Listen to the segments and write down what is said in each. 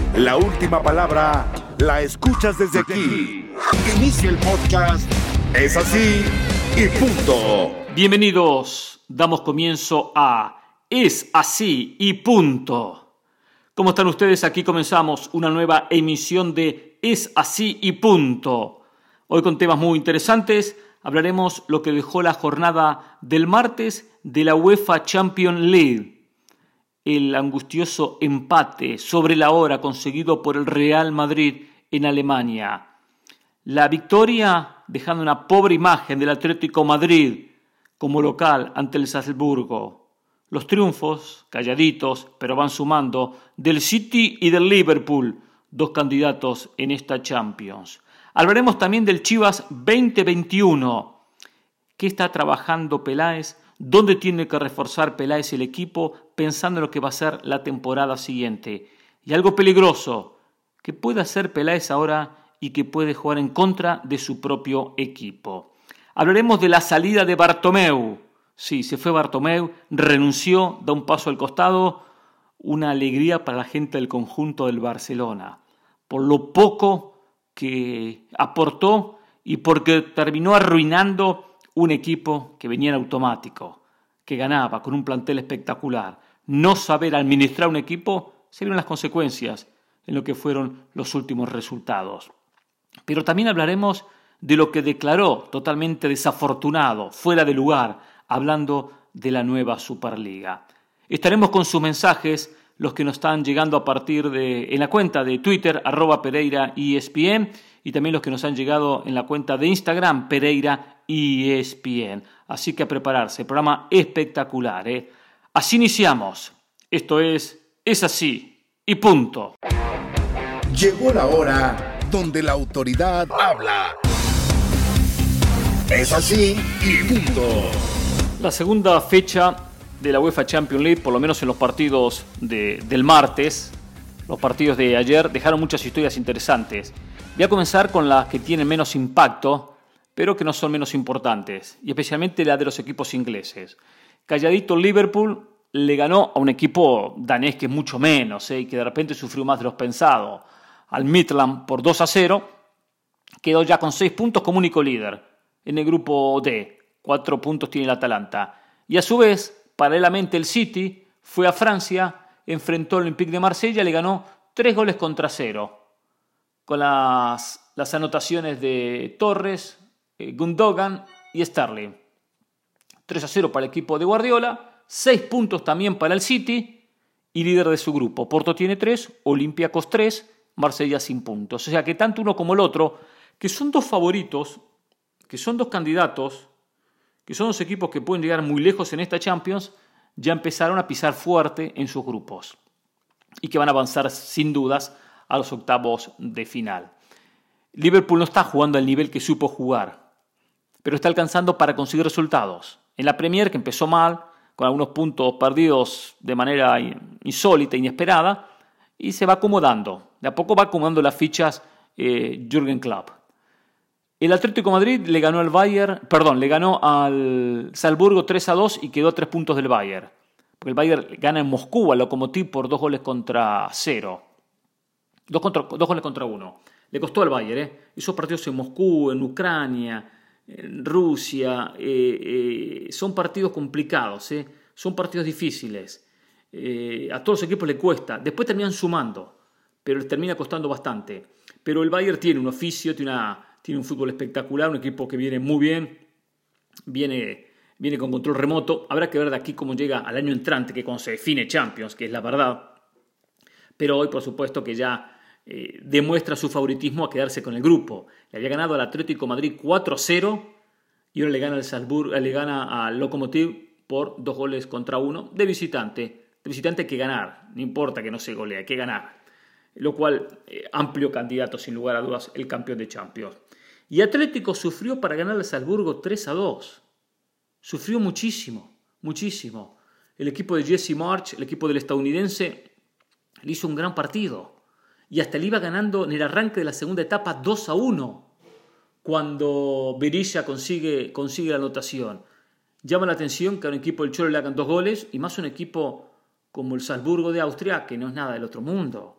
La última palabra la escuchas desde aquí. Inicia el podcast. Es así y punto. Bienvenidos, damos comienzo a Es así y punto. ¿Cómo están ustedes? Aquí comenzamos una nueva emisión de Es así y punto. Hoy con temas muy interesantes hablaremos lo que dejó la jornada del martes de la UEFA Champions League. El angustioso empate sobre la hora conseguido por el Real Madrid en Alemania. La victoria dejando una pobre imagen del Atlético Madrid como local ante el Salzburgo. Los triunfos, calladitos, pero van sumando, del City y del Liverpool, dos candidatos en esta Champions. Hablaremos también del Chivas 2021. ¿Qué está trabajando Peláez? ¿Dónde tiene que reforzar Peláez el equipo pensando en lo que va a ser la temporada siguiente? Y algo peligroso, que puede hacer Peláez ahora y que puede jugar en contra de su propio equipo. Hablaremos de la salida de Bartomeu. Sí, se fue Bartomeu, renunció, da un paso al costado. Una alegría para la gente del conjunto del Barcelona. Por lo poco que aportó y porque terminó arruinando un equipo que venía en automático, que ganaba con un plantel espectacular. No saber administrar un equipo se vieron las consecuencias en lo que fueron los últimos resultados. Pero también hablaremos de lo que declaró totalmente desafortunado, fuera de lugar, hablando de la nueva Superliga. Estaremos con sus mensajes, los que nos están llegando a partir de en la cuenta de Twitter, @PereiraESPN, y también los que nos han llegado en la cuenta de Instagram, PereiraESPN. Así que a prepararse, programa espectacular, ¿eh? Así iniciamos. Esto es así y punto. Llegó la hora donde la autoridad habla. Es así y punto. La segunda fecha de la UEFA Champions League, por lo menos en los partidos del martes, los partidos de ayer, dejaron muchas historias interesantes. Voy a comenzar con las que tienen menos impacto, pero que no son menos importantes, y especialmente la de los equipos ingleses. Calladito Liverpool le ganó a un equipo danés que es mucho menos, y que de repente sufrió más de los pensados, al Midtjylland por 2-0, quedó ya con 6 puntos como único líder en el grupo D, 4 puntos tiene el Atalanta, y a su vez, paralelamente el City fue a Francia, enfrentó al Olympique de Marsella, le ganó 3-0, con las anotaciones de Torres, Gundogan y Sterling. 3-0 para el equipo de Guardiola, 6 puntos también para el City y líder de su grupo. Porto tiene 3, Olympiacos 3, Marsella sin puntos. O sea que tanto uno como el otro, que son dos favoritos, que son dos candidatos, que son dos equipos que pueden llegar muy lejos en esta Champions, ya empezaron a pisar fuerte en sus grupos y que van a avanzar sin dudas a los octavos de final. Liverpool no está jugando al nivel que supo jugar, pero está alcanzando para conseguir resultados. En la Premier, que empezó mal, con algunos puntos perdidos de manera insólita, inesperada, y se va acomodando. De a poco va acomodando las fichas Jürgen Klopp. El Atlético de Madrid le ganó al Salzburgo 3-2 y quedó a 3 puntos del Bayern. Porque el Bayern gana en Moscú al Lokomotiv por 2-0. 2-1. Le costó al Bayern, Esos partidos en Moscú, en Ucrania, en Rusia, son partidos complicados, son partidos difíciles. A todos los equipos le cuesta. Después terminan sumando, pero les termina costando bastante. Pero el Bayern tiene un oficio, tiene un fútbol espectacular, un equipo que viene muy bien, viene con control remoto. Habrá que ver de aquí cómo llega al año entrante, que cuando se define Champions, que es la verdad. Pero hoy, por supuesto, que ya demuestra su favoritismo a quedarse con el grupo. Le había ganado al Atlético de Madrid 4-0 y ahora le gana al Salzburgo, le gana al Lokomotiv por 2-1 de visitante. De visitante hay que ganar, no importa que no se golee, hay que ganar. Lo cual, amplio candidato sin lugar a dudas, el campeón de Champions. Y Atlético sufrió para ganar al Salzburgo 3-2. Sufrió muchísimo. El equipo de Jesse Marsch, el equipo del estadounidense, le hizo un gran partido. Y hasta le iba ganando en el arranque de la segunda etapa 2-1. Cuando Berisha consigue la anotación. Llama la atención que a un equipo del Cholo le hagan 2 goles y más un equipo como el Salzburgo de Austria, que no es nada del otro mundo.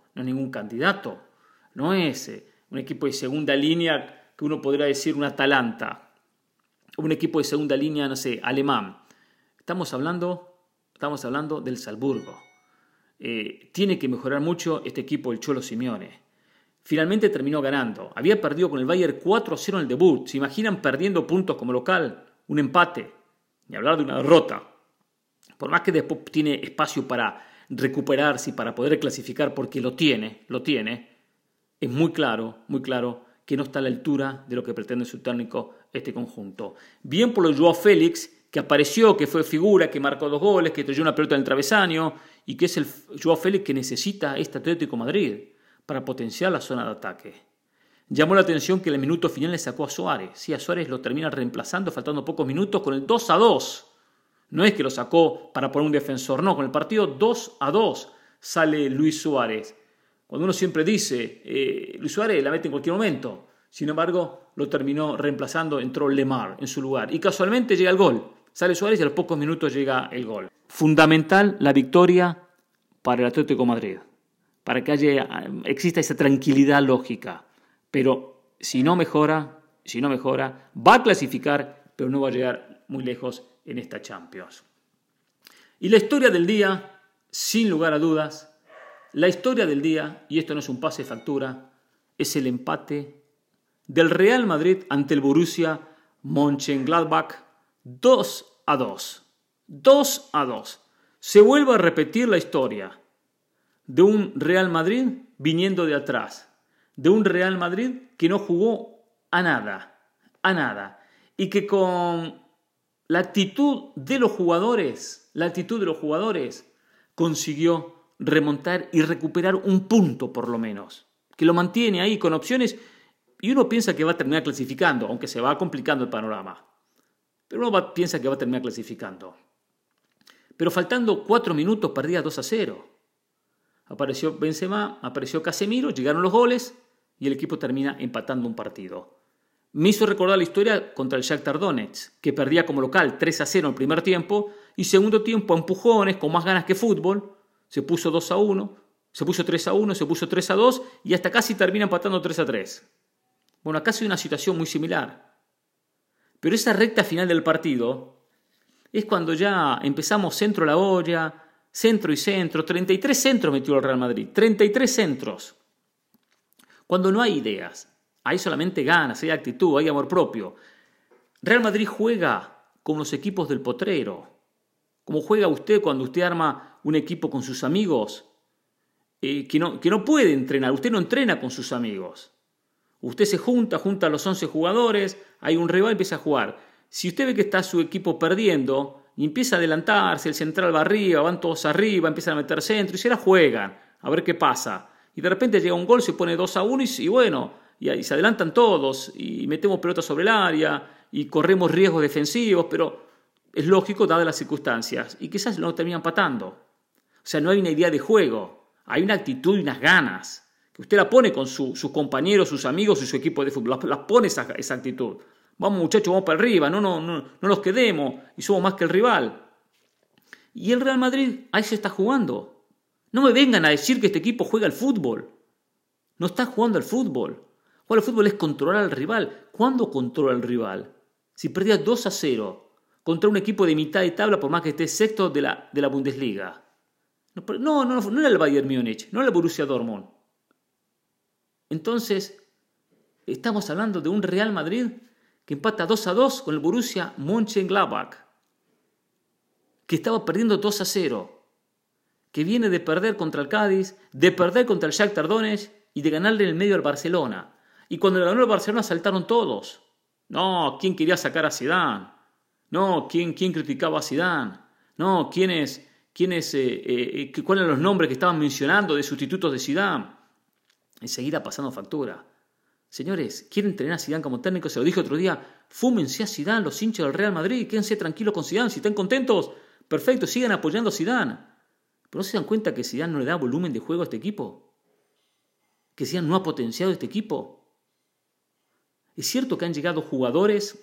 no es ningún candidato, no es un equipo de segunda línea que uno podría decir un Atalanta, o un equipo de segunda línea, no sé, alemán. Estamos hablando del Salzburgo. Tiene que mejorar mucho este equipo del Cholo Simeone. Finalmente terminó ganando. Había perdido con el Bayern 4-0 en el debut. ¿Se imaginan perdiendo puntos como local? Un empate. Ni hablar de una derrota. Por más que después tiene espacio para recuperarse y para poder clasificar, porque lo tiene, es muy claro que no está a la altura de lo que pretende su técnico este conjunto. Bien por lo de Joao Félix, que apareció, que fue figura, que marcó 2 goles, que trayó una pelota en el travesaño, y que es el Joao Félix que necesita este Atlético de Madrid para potenciar la zona de ataque. Llamó la atención que en el minuto final le sacó a Suárez. Sí, a Suárez lo termina reemplazando faltando pocos minutos con el 2-2. No es que lo sacó para poner un defensor, no, con el partido 2-2 sale Luis Suárez. Cuando uno siempre dice, Luis Suárez la mete en cualquier momento. Sin embargo, lo terminó reemplazando, entró Lemar en su lugar. Y casualmente llega el gol. Sale Suárez y a los pocos minutos llega el gol. Fundamental la victoria para el Atlético de Madrid. Para que exista esa tranquilidad lógica. Pero si no mejora, va a clasificar, pero no va a llegar muy lejos en esta Champions. Y la historia del día, sin lugar a dudas, la historia del día, y esto no es un pase de factura, es el empate del Real Madrid ante el Borussia Mönchengladbach 2-2. 2-2. Se vuelve a repetir la historia de un Real Madrid viniendo de atrás, de un Real Madrid que no jugó a nada, y que con la actitud de los jugadores consiguió remontar y recuperar un punto por lo menos, que lo mantiene ahí con opciones, y uno piensa que va a terminar clasificando, aunque se va complicando el panorama, pero uno piensa que va a terminar clasificando. Pero faltando 4 minutos perdía 2-0. Apareció Benzema, apareció Casemiro, llegaron los goles y el equipo termina empatando un partido. Me hizo recordar la historia contra el Shakhtar Donetsk, que perdía como local 3-0 en el primer tiempo y segundo tiempo a empujones, con más ganas que fútbol, se puso 2-1, se puso 3-1, se puso 3-2 y hasta casi termina empatando 3-3. Bueno, acá hay una situación muy similar. Pero esa recta final del partido es cuando ya empezamos centro a la olla, centro y centro, 33 centros metió el Real Madrid, 33 centros. Cuando no hay ideas, hay solamente ganas, hay actitud, hay amor propio. Real Madrid juega con los equipos del potrero. Como juega usted cuando usted arma un equipo con sus amigos, que no puede entrenar. Usted no entrena con sus amigos. Usted se junta a los 11 jugadores, hay un rival y empieza a jugar. Si usted ve que está su equipo perdiendo y empieza a adelantarse, el central va arriba, van todos arriba, empiezan a meter centro y se la juegan, a ver qué pasa. Y de repente llega un gol, se pone 2-1 y bueno, y se adelantan todos y metemos pelota sobre el área y corremos riesgos defensivos, pero es lógico dadas las circunstancias y quizás lo terminan empatando. O sea, no hay una idea de juego, hay una actitud y unas ganas que usted la pone con sus compañeros, sus amigos y su equipo de fútbol, las pone esa actitud. Vamos muchachos, vamos para arriba, no nos quedemos y somos más que el rival. Y el Real Madrid ahí se está jugando. No me vengan a decir que este equipo juega al fútbol. No está jugando al fútbol. Jugar al fútbol es controlar al rival. ¿Cuándo controla al rival? Si perdía 2-0 contra un equipo de mitad de tabla, por más que esté sexto de la Bundesliga. No era el Bayern Múnich, no era el Borussia Dortmund. Entonces, estamos hablando de un Real Madrid que empata 2-2 con el Borussia Mönchengladbach, que estaba perdiendo 2-0, que viene de perder contra el Cádiz, de perder contra el Shakhtar Donetsk y de ganarle en el medio al Barcelona. Y cuando le ganó el Barcelona saltaron todos. No, ¿quién quería sacar a Zidane? No, ¿quién criticaba a Zidane? No, ¿cuáles eran los nombres que estaban mencionando de sustitutos de Zidane? Enseguida pasando factura. Señores, ¿quieren tener a Zidane como técnico? Se lo dije otro día, fúmense a Zidane los hinchas del Real Madrid, quédense tranquilos con Zidane, si están contentos, perfecto, sigan apoyando a Zidane. ¿Pero no se dan cuenta que Zidane no le da volumen de juego a este equipo? ¿Que Zidane no ha potenciado este equipo? Es cierto que han llegado jugadores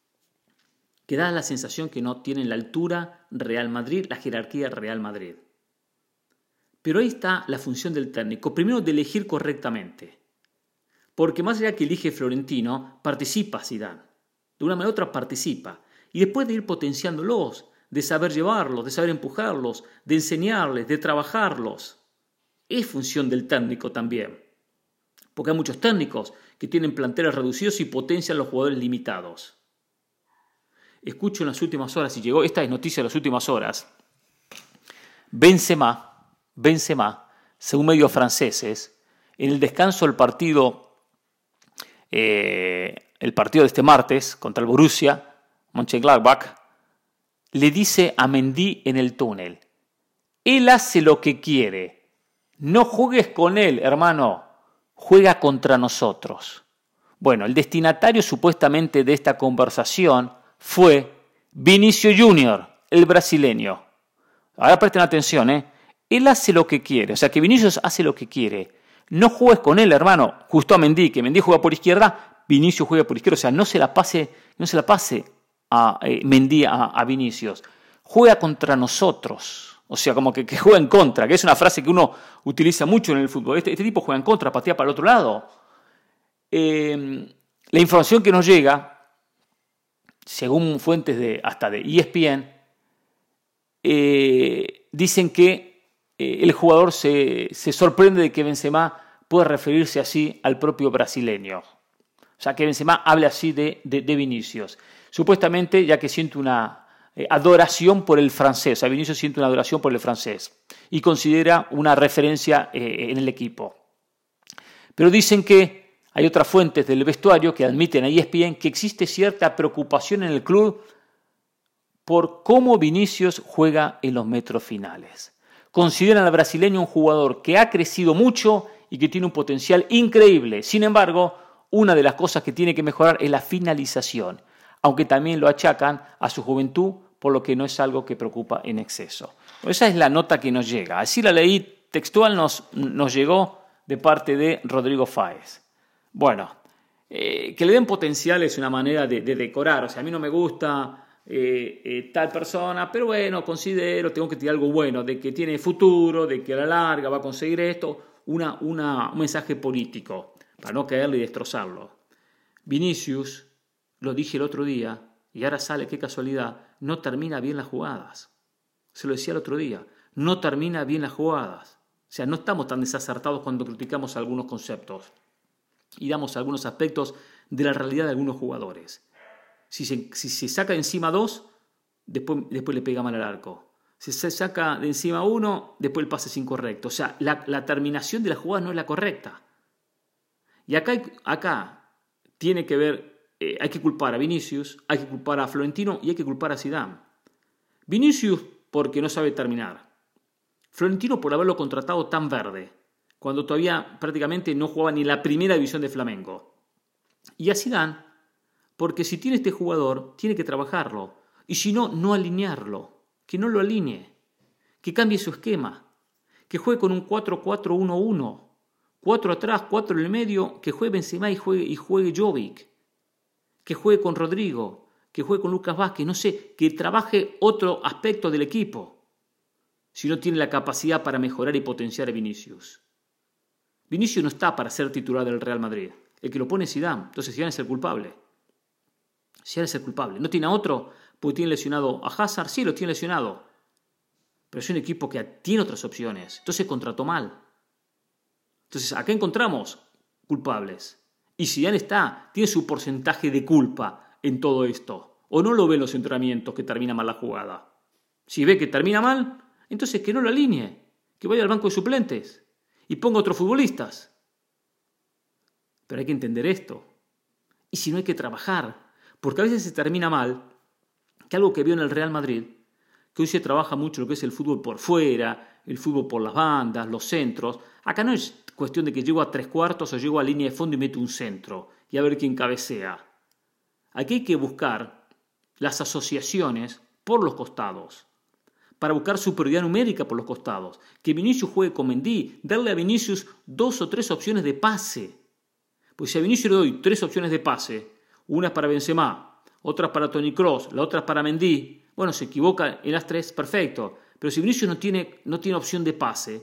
que dan la sensación que no tienen la altura Real Madrid, la jerarquía Real Madrid. Pero ahí está la función del técnico. Primero, de elegir correctamente. Porque más allá que elige Florentino, participa Zidane. De una manera u otra participa. Y después de ir potenciándolos, de saber llevarlos, de saber empujarlos, de enseñarles, de trabajarlos. Es función del técnico también. Porque hay muchos técnicos que tienen planteles reducidos y potencian a los jugadores limitados. Escucho en las últimas horas, y llegó esta es noticia de las últimas horas, Benzema, según medios franceses, en el descanso del partido, de este martes contra el Borussia Mönchengladbach, le dice a Mendy en el túnel: él hace lo que quiere, no juegues con él, hermano, juega contra nosotros. Bueno, el destinatario supuestamente de esta conversación fue Vinicius Junior, el brasileño. Ahora presten atención, Él hace lo que quiere, o sea que Vinicius hace lo que quiere. No juegues con él, hermano, justo a Mendy, que Mendy juega por izquierda, Vinicius juega por izquierda, o sea, no se la pase a Mendy a Vinicius. Juega contra nosotros, o sea, como que juega en contra, que es una frase que uno utiliza mucho en el fútbol. Este tipo juega en contra, patea para el otro lado. La información que nos llega, según fuentes hasta de ESPN, dicen que el jugador se sorprende de que Benzema pueda referirse así al propio brasileño. O sea, que Benzema hable así de Vinicius. Supuestamente, ya que siente una adoración por el francés. O sea, Vinicius siente una adoración por el francés y considera una referencia en el equipo. Pero dicen que hay otras fuentes del vestuario que admiten a ESPN que existe cierta preocupación en el club por cómo Vinicius juega en los metros finales. Consideran al brasileño un jugador que ha crecido mucho y que tiene un potencial increíble. Sin embargo, una de las cosas que tiene que mejorar es la finalización, aunque también lo achacan a su juventud, por lo que no es algo que preocupa en exceso. Esa es la nota que nos llega. Así la leí textual, nos llegó de parte de Rodrigo Fáez. Bueno, que le den potencial es una manera de decorar. O sea, a mí no me gusta tal persona, pero bueno, tengo que tirar algo bueno, de que tiene futuro, de que a la larga va a conseguir esto, un mensaje político, para no caerle y destrozarlo. Vinicius, lo dije el otro día, y ahora sale, qué casualidad, no termina bien las jugadas. Se lo decía el otro día, no termina bien las jugadas. O sea, no estamos tan desacertados cuando criticamos algunos conceptos y damos algunos aspectos de la realidad de algunos jugadores. Si se saca de encima dos, después le pega mal al arco. Si se saca de encima uno, después el pase es incorrecto. O sea, la terminación de la jugada no es la correcta. Y acá tiene que ver, hay que culpar a Vinicius, hay que culpar a Florentino y hay que culpar a Zidane. Vinicius porque no sabe terminar. Florentino por haberlo contratado tan verde, cuando todavía prácticamente no jugaba ni la primera división de Flamengo. Y a Zidane porque si tiene este jugador, tiene que trabajarlo. Y si no, no alinearlo. Que no lo alinee. Que cambie su esquema. Que juegue con un 4-4-1-1. 4 atrás, 4 en el medio. Que juegue Benzema y juegue Jovic. Que juegue con Rodrigo. Que juegue con Lucas Vázquez. No sé, que trabaje otro aspecto del equipo. Si no tiene la capacidad para mejorar y potenciar a Vinicius. Vinicius no está para ser titular del Real Madrid. El que lo pone es Zidane. Entonces Zidane es el culpable. Zidane es el culpable. ¿No tiene a otro? Porque tiene lesionado a Hazard. Sí, lo tiene lesionado. Pero es un equipo que tiene otras opciones. Entonces contrató mal. Entonces acá encontramos culpables. Y Zidane tiene su porcentaje de culpa en todo esto. O no lo ve en los entrenamientos que termina mal la jugada. Si ve que termina mal, entonces que no lo alinee. Que vaya al banco de suplentes. Y ponga otros futbolistas. Pero hay que entender esto. Y si no, hay que trabajar. Porque a veces se termina mal, que algo que vio en el Real Madrid, que hoy se trabaja mucho lo que es el fútbol por fuera, el fútbol por las bandas, los centros. Acá no es cuestión de que llego a 3/4 o llego a línea de fondo y meto un centro y a ver quién cabecea. Aquí hay que buscar las asociaciones por los costados, para buscar superioridad numérica por los costados. Que Vinicius juegue con Mendy, darle a Vinicius 2 o 3 opciones de pase. Pues si a Vinicius le doy 3 opciones de pase, una es para Benzema, otra es para Toni Kroos, la otra es para Mendy. Bueno, se equivoca en las 3, perfecto. Pero si Vinicius no tiene opción de pase,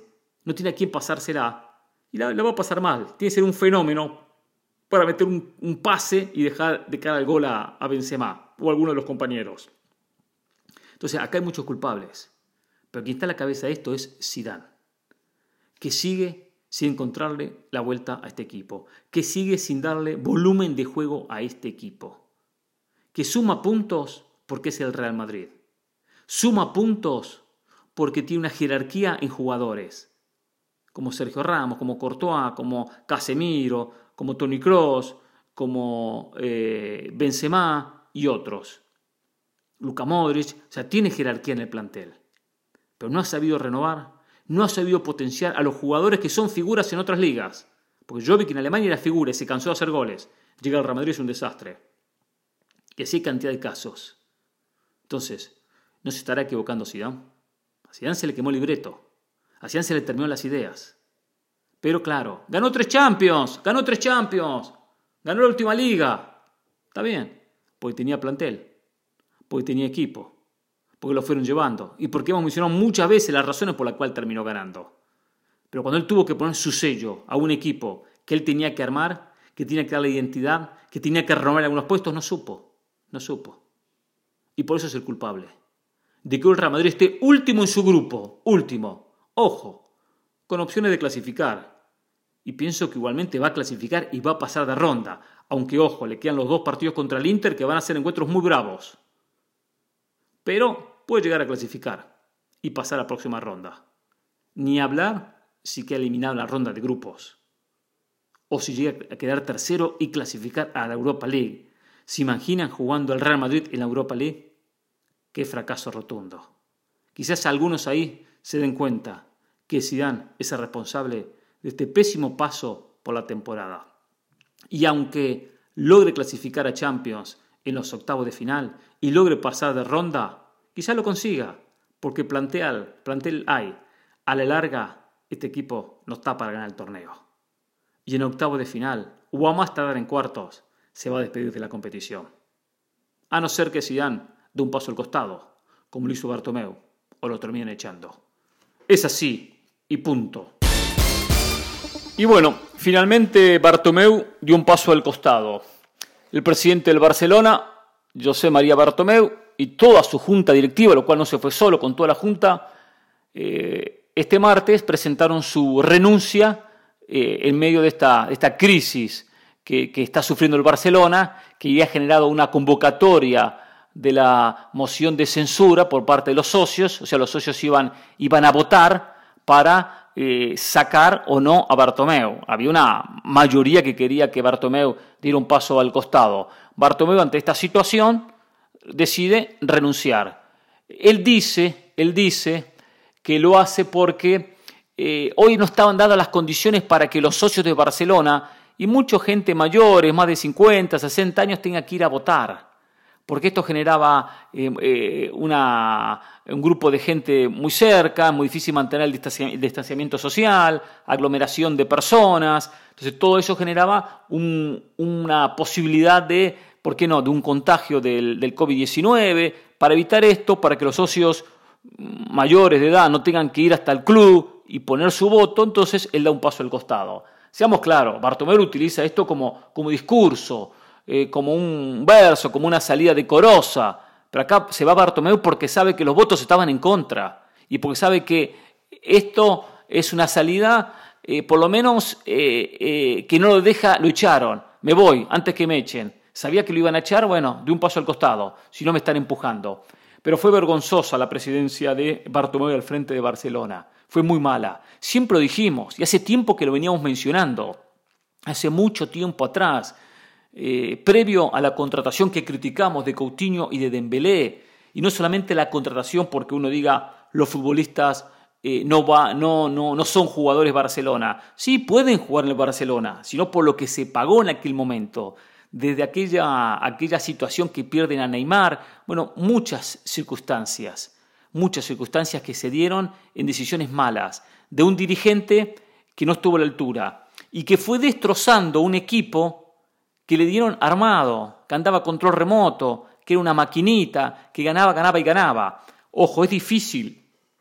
no tiene a quién pasársela y la va a pasar mal. Tiene que ser un fenómeno para meter un pase y dejar de cara al gol a Benzema o a alguno de los compañeros. Entonces, acá hay muchos culpables. Pero quien está a la cabeza de esto es Zidane, que sigue sin encontrarle la vuelta a este equipo, que sigue sin darle volumen de juego a este equipo, que suma puntos porque es el Real Madrid, suma puntos porque tiene una jerarquía en jugadores, como Sergio Ramos, como Courtois, como Casemiro, como Toni Kroos, como Benzema y otros. Luka Modric, o sea, tiene jerarquía en el plantel, pero no ha sabido renovar, no ha sabido potenciar a los jugadores que son figuras en otras ligas. Porque Jovic en Alemania era figura y se cansó de hacer goles. Llega al Real Madrid es un desastre. Y así hay cantidad de casos. Entonces, ¿no se estará equivocando Zidane? A Zidane se le quemó el libreto. A Zidane se le terminó las ideas. Pero claro, ganó 3 Champions, ganó la última liga. Está bien, porque tenía plantel, porque tenía equipo, porque lo fueron llevando y porque hemos mencionado muchas veces las razones por las cuales terminó ganando. Pero cuando él tuvo que poner su sello a un equipo que él tenía que armar, que tenía que darle identidad, que tenía que renovar algunos puestos, no supo. Y por eso es el culpable de que el Real Madrid esté último en su grupo, ojo, con opciones de clasificar. Y pienso que igualmente va a clasificar y va a pasar de ronda, aunque ojo, le quedan los 2 partidos contra el Inter que van a ser encuentros muy bravos. Pero puede llegar a clasificar y pasar a la próxima ronda. Ni hablar si queda eliminado en la ronda de grupos. O si llega a quedar tercero y clasificar a la Europa League. ¿Se imaginan jugando el Real Madrid en la Europa League? ¡Qué fracaso rotundo! Quizás algunos ahí se den cuenta que Zidane es el responsable de este pésimo paso por la temporada. Y aunque logre clasificar a Champions en los octavos de final y logre pasar de ronda, quizá lo consiga, porque plantel hay. A la larga, este equipo no está para ganar el torneo. Y en octavos de final, o a más tardar en cuartos, se va a despedir de la competición. A no ser que Zidane dé un paso al costado, como lo hizo Bartomeu, o lo terminen echando. Es así, y punto. Y bueno, finalmente Bartomeu dio un paso al costado. El presidente del Barcelona, José María Bartomeu, y toda su junta directiva, lo cual no se fue solo, con toda la junta, este martes presentaron su renuncia en medio de esta crisis que está sufriendo el Barcelona, que ya ha generado una convocatoria de la moción de censura por parte de los socios. O sea, los socios iban a votar para sacar o no a Bartomeu. Había una mayoría que quería que Bartomeu diera un paso al costado. Bartomeu, ante esta situación, decide renunciar. Él dice que lo hace porque hoy no estaban dadas las condiciones para que los socios de Barcelona y mucha gente mayores, más de 50, 60 años, tengan que ir a votar. Porque esto generaba un grupo de gente muy cerca, muy difícil mantener el distanciamiento social, aglomeración de personas. Entonces todo eso generaba una posibilidad de, ¿por qué no?, de un contagio del COVID-19. Para evitar esto, para que los socios mayores de edad no tengan que ir hasta el club y poner su voto, entonces él da un paso al costado. Seamos claros, Bartomeu utiliza esto como discurso, como un verso, como una salida decorosa, pero acá se va Bartomeu porque sabe que los votos estaban en contra y porque sabe que esto es una salida, por lo menos que no lo deja, lo echaron, me voy antes que me echen. Sabía que lo iban a echar, bueno, de un paso al costado, si no me están empujando. Pero fue vergonzosa la presidencia de Bartomeu al frente de Barcelona. Fue muy mala. Siempre lo dijimos, y hace tiempo que lo veníamos mencionando. Hace mucho tiempo atrás, previo a la contratación que criticamos de Coutinho y de Dembélé, y no solamente la contratación porque uno diga los futbolistas no son jugadores Barcelona. Sí, pueden jugar en el Barcelona, sino por lo que se pagó en aquel momento. Desde aquella situación que pierden a Neymar, bueno, muchas circunstancias que se dieron en decisiones malas de un dirigente que no estuvo a la altura y que fue destrozando un equipo que le dieron armado, que andaba a control remoto, que era una maquinita, que ganaba. Ojo, es difícil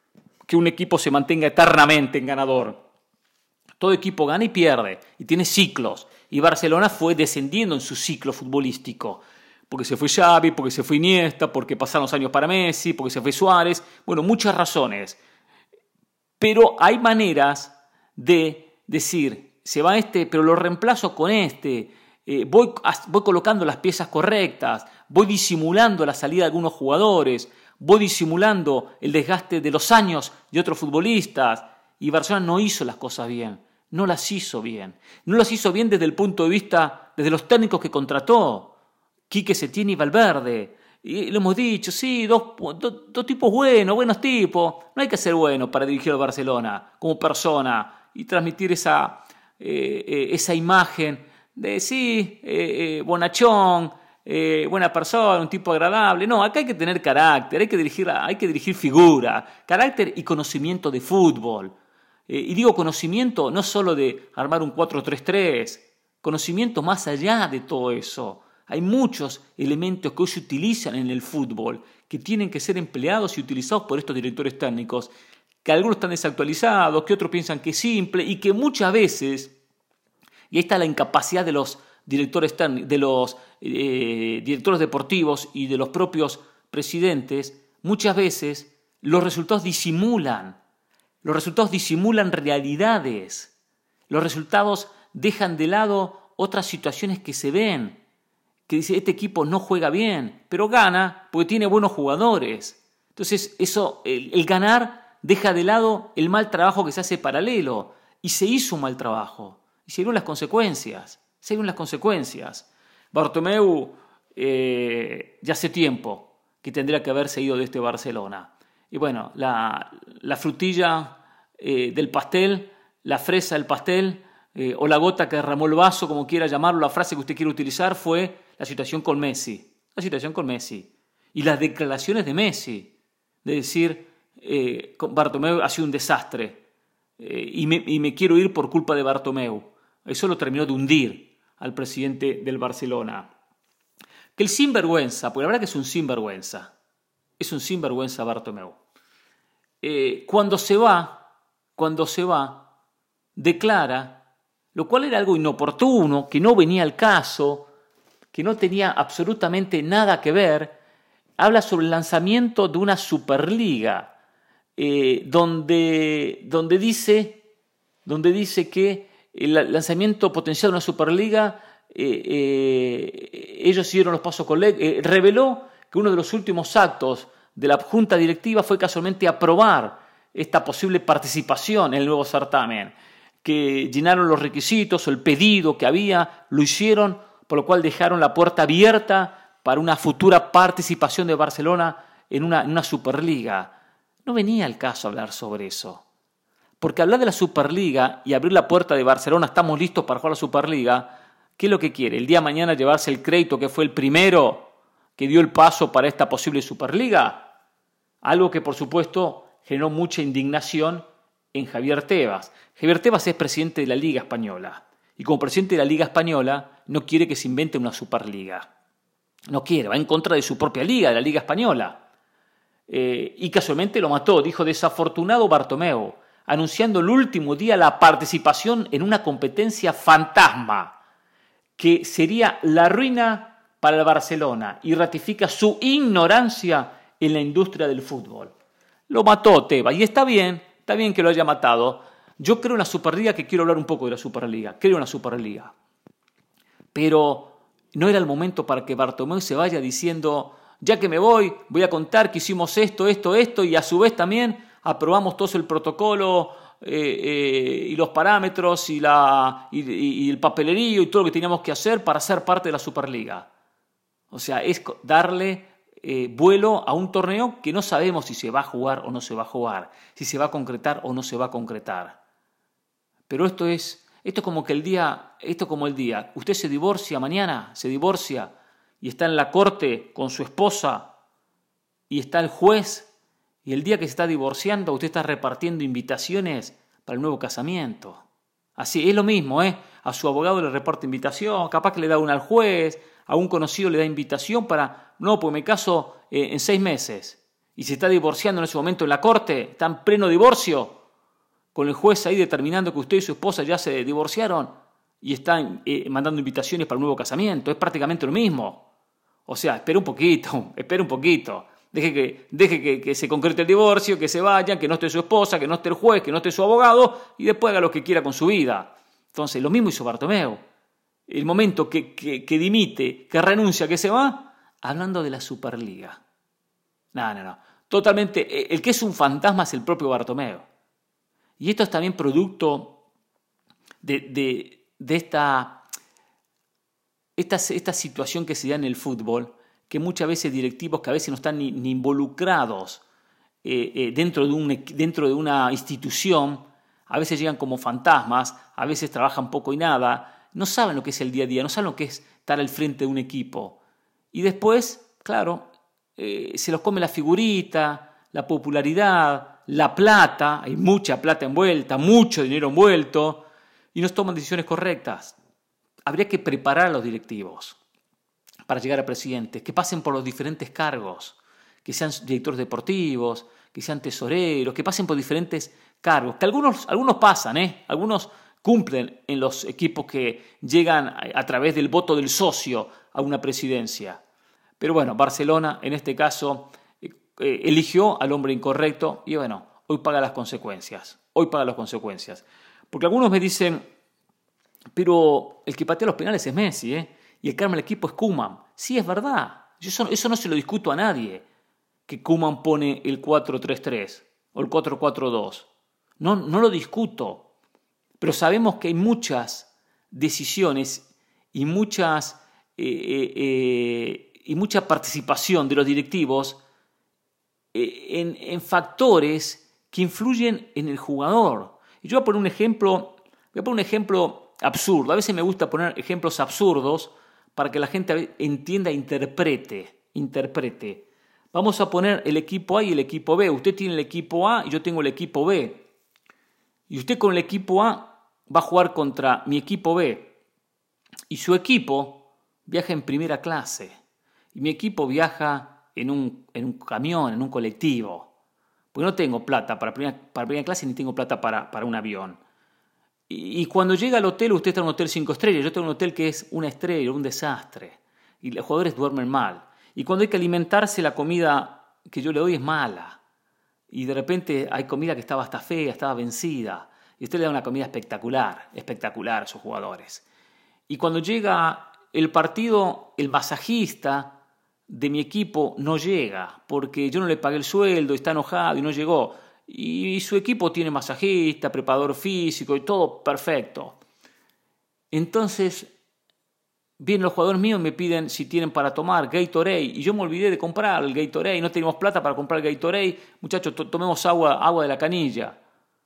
que un equipo se mantenga eternamente en ganador. Todo equipo gana y pierde, y tiene ciclos. Y Barcelona fue descendiendo en su ciclo futbolístico. Porque se fue Xavi, porque se fue Iniesta, porque pasaron los años para Messi, porque se fue Suárez. Bueno, muchas razones. Pero hay maneras de decir, se va este, pero lo reemplazo con este. Voy colocando las piezas correctas, voy disimulando la salida de algunos jugadores, voy disimulando el desgaste de los años de otros futbolistas. Y Barcelona no hizo las cosas bien, no las hizo bien. No las hizo bien desde el punto de vista, desde los técnicos que contrató, Quique Setién y Valverde. Y lo hemos dicho, sí, dos tipos buenos tipos. No hay que ser bueno para dirigir al Barcelona como persona y transmitir esa imagen de sí, bonachón, buena persona, un tipo agradable. No, acá hay que tener carácter, hay que dirigir figura, carácter y conocimiento de fútbol. Y digo conocimiento no solo de armar un 4-3-3, conocimiento más allá de todo eso. Hay muchos elementos que hoy se utilizan en el fútbol que tienen que ser empleados y utilizados por estos directores técnicos, que algunos están desactualizados, que otros piensan que es simple y que muchas veces, y ahí está la incapacidad de los directores directores deportivos y de los propios presidentes, muchas veces los resultados disimulan realidades, los resultados dejan de lado otras situaciones que se ven, que dice, este equipo no juega bien, pero gana porque tiene buenos jugadores. Entonces, el ganar deja de lado el mal trabajo que se hace paralelo. Y se hizo un mal trabajo. Y se dieron las consecuencias. Bartomeu ya hace tiempo que tendría que haberse ido de este Barcelona. Y bueno, la frutilla del pastel, la fresa del pastel, o la gota que derramó el vaso, como quiera llamarlo, la frase que usted quiere utilizar, fue la situación con Messi. Y las declaraciones de Messi, de decir, Bartomeu ha sido un desastre, y me quiero ir por culpa de Bartomeu. Eso lo terminó de hundir al presidente del Barcelona. Que el sinvergüenza, porque la verdad que es un sinvergüenza Bartomeu. Cuando se va, declara, lo cual era algo inoportuno, que no venía al caso, que no tenía absolutamente nada que ver, habla sobre el lanzamiento de una Superliga, donde dice que el lanzamiento potencial de una Superliga, ellos siguieron los pasos reveló que uno de los últimos actos de la junta directiva fue casualmente aprobar esta posible participación en el nuevo certamen, que llenaron los requisitos o el pedido que había, lo hicieron, por lo cual dejaron la puerta abierta para una futura participación de Barcelona en una Superliga. No venía al caso hablar sobre eso. Porque hablar de la Superliga y abrir la puerta de Barcelona, estamos listos para jugar la Superliga, ¿qué es lo que quiere? ¿El día de mañana llevarse el crédito que fue el primero que dio el paso para esta posible Superliga? Algo que, por supuesto, generó mucha indignación en Javier Tebas. Javier Tebas es presidente de la Liga Española. Y como presidente de la Liga Española, no quiere que se invente una Superliga. No quiere, va en contra de su propia liga, de la Liga Española. Y casualmente lo mató, dijo desafortunado Bartomeu, anunciando el último día la participación en una competencia fantasma, que sería la ruina para el Barcelona, y ratifica su ignorancia en la industria del fútbol. Lo mató Tebas, y está bien que lo haya matado. Yo creo en la Superliga, que quiero hablar un poco de la Superliga. Creo en la Superliga. Pero no era el momento para que Bartomeu se vaya diciendo, ya que me voy a contar que hicimos esto, y a su vez también aprobamos todo el protocolo y los parámetros y el papelerío y todo lo que teníamos que hacer para ser parte de la Superliga. O sea, es darle vuelo a un torneo que no sabemos si se va a jugar o no se va a jugar, si se va a concretar o no se va a concretar. Pero esto es como el día, usted se divorcia mañana, y está en la corte con su esposa y está el juez, y el día que se está divorciando usted está repartiendo invitaciones para el nuevo casamiento. Así, es lo mismo, a su abogado le reparte invitación, capaz que le da una al juez, a un conocido le da invitación pues me caso en 6 meses. y se está divorciando en ese momento en la corte, está en pleno divorcio, con el juez ahí determinando que usted y su esposa ya se divorciaron y están mandando invitaciones para un nuevo casamiento, es prácticamente lo mismo. O sea, espera un poquito, deje que se concrete el divorcio, que se vayan, que no esté su esposa, que no esté el juez, que no esté su abogado, y después haga lo que quiera con su vida. Entonces, lo mismo hizo Bartomeu. El momento que dimite, que renuncia, que se va, hablando de la Superliga. No. Totalmente, el que es un fantasma es el propio Bartomeu. Y esto es también producto de esta situación que se da en el fútbol, que muchas veces directivos que a veces no están ni involucrados dentro de una institución, a veces llegan como fantasmas, a veces trabajan poco y nada, no saben lo que es el día a día, no saben lo que es estar al frente de un equipo. Y después, claro, se los come la figurita, la popularidad, la plata, hay mucha plata envuelta, mucho dinero envuelto, y no toman decisiones correctas. Habría que preparar a los directivos para llegar a presidentes, que pasen por los diferentes cargos, que sean directores deportivos, que sean tesoreros, que pasen por diferentes cargos, que algunos pasan, algunos cumplen en los equipos que llegan a través del voto del socio a una presidencia. Pero bueno, Barcelona en este caso eligió al hombre incorrecto y bueno, hoy paga las consecuencias. Porque algunos me dicen, pero el que patea los penales es Messi, y el que arma el equipo es Koeman. Sí, es verdad. Eso no se lo discuto a nadie, que Koeman pone el 4-3-3 o el 4-4-2. No lo discuto. Pero sabemos que hay muchas decisiones y mucha participación de los directivos en factores que influyen en el jugador. Y yo voy a poner un ejemplo absurdo. A veces me gusta poner ejemplos absurdos para que la gente entienda e interprete. Vamos a poner el equipo A y el equipo B. Usted tiene el equipo A y yo tengo el equipo B. Y usted con el equipo A va a jugar contra mi equipo B. Y su equipo viaja en primera clase. Y mi equipo viaja en un camión, en un colectivo. Porque no tengo plata para primera clase ni tengo plata para un avión. Y cuando llega al hotel, usted está en un hotel 5 estrellas, yo tengo un hotel que es una estrella, un desastre. Y los jugadores duermen mal. Y cuando hay que alimentarse, la comida que yo le doy es mala. Y de repente hay comida que estaba hasta fea, estaba vencida. Y usted le da una comida espectacular a esos jugadores. Y cuando llega el partido, el masajista de mi equipo no llega, porque yo no le pagué el sueldo, está enojado y no llegó. Y su equipo tiene masajista, preparador físico y todo perfecto. Entonces, vienen los jugadores míos y me piden si tienen para tomar Gatorade. Y yo me olvidé de comprar el Gatorade, no teníamos plata para comprar el Gatorade. Muchachos, tomemos agua de la canilla.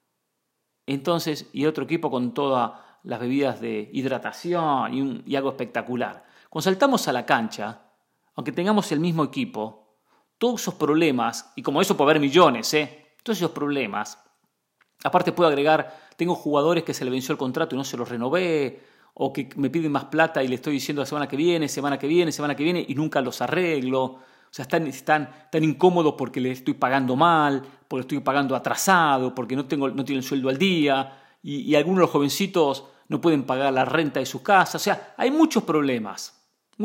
Entonces, y otro equipo con todas las bebidas de hidratación y algo espectacular. Cuando saltamos a la cancha, aunque tengamos el mismo equipo, todos esos problemas, y como eso puede haber millones, todos esos problemas, aparte puedo agregar, tengo jugadores que se le venció el contrato y no se los renové, o que me piden más plata y le estoy diciendo la semana que viene, y nunca los arreglo. O sea, están incómodos porque le estoy pagando mal, porque estoy pagando atrasado, porque no tienen sueldo al día, y algunos de los jovencitos no pueden pagar la renta de sus casas. O sea, hay muchos problemas.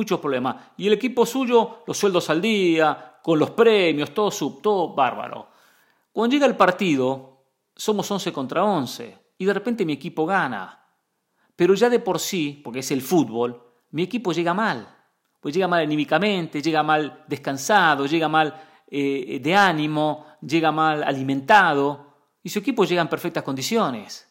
Y el equipo suyo, los sueldos al día, con los premios, todo bárbaro. Cuando llega el partido, somos 11 contra 11 y de repente mi equipo gana. Pero ya de por sí, porque es el fútbol, mi equipo llega mal. Pues llega mal anímicamente, llega mal descansado, llega mal de ánimo, llega mal alimentado. Y su equipo llega en perfectas condiciones.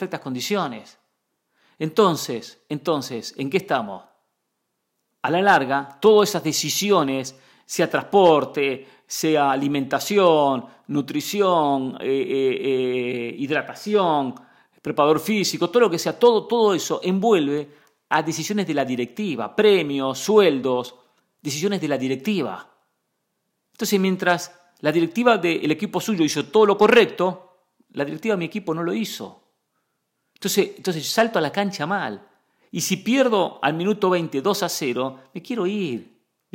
Entonces, ¿en qué estamos? A la larga, todas esas decisiones, sea transporte, sea alimentación, nutrición, hidratación, preparador físico, todo lo que sea, todo eso envuelve a decisiones de la directiva, premios, sueldos, decisiones de la directiva. Entonces, mientras la directiva del equipo suyo hizo todo lo correcto, la directiva de mi equipo no lo hizo. Entonces salto a la cancha mal. Y si pierdo al minuto 20, 2-0, me quiero ir.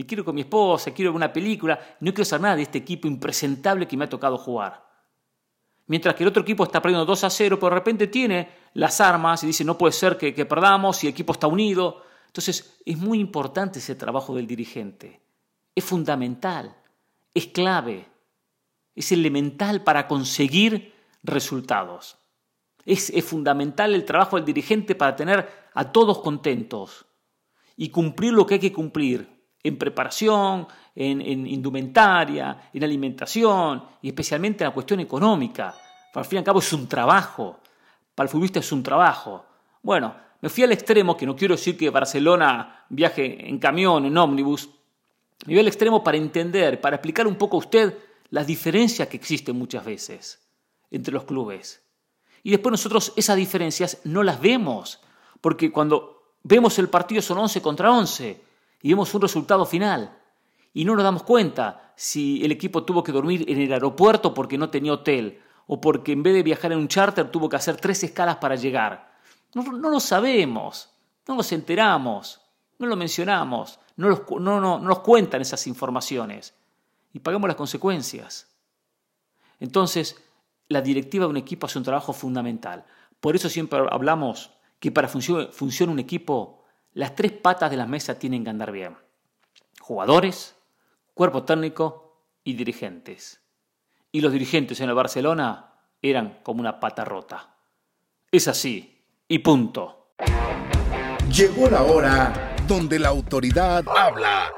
me quiero con mi esposa, quiero ver una película, no quiero saber nada de este equipo impresentable que me ha tocado jugar. Mientras que el otro equipo está perdiendo 2-0, pero de repente tiene las armas y dice no puede ser que perdamos y el equipo está unido. Entonces es muy importante ese trabajo del dirigente. Es fundamental, es clave, es elemental para conseguir resultados. Es fundamental el trabajo del dirigente para tener a todos contentos y cumplir lo que hay que cumplir en preparación, en indumentaria, en alimentación y especialmente en la cuestión económica. Al fin y al cabo es un trabajo, para el futbolista es un trabajo. Bueno, me fui al extremo, que no quiero decir que Barcelona viaje en camión, en ómnibus, me fui al extremo para entender, para explicar un poco a usted las diferencias que existen muchas veces entre los clubes. Y después nosotros esas diferencias no las vemos, porque cuando vemos el partido son 11 contra 11 y vemos un resultado final y no nos damos cuenta si el equipo tuvo que dormir en el aeropuerto porque no tenía hotel o porque en vez de viajar en un charter tuvo que hacer 3 escalas para llegar. No lo sabemos, no nos enteramos, no lo mencionamos, no nos cuentan esas informaciones y pagamos las consecuencias. Entonces, la directiva de un equipo hace un trabajo fundamental. Por eso siempre hablamos que para funcione un equipo, las 3 patas de la mesa tienen que andar bien. Jugadores, cuerpo técnico y dirigentes. Y los dirigentes en el Barcelona eran como una pata rota. Es así, y punto. Llegó la hora donde la autoridad habla.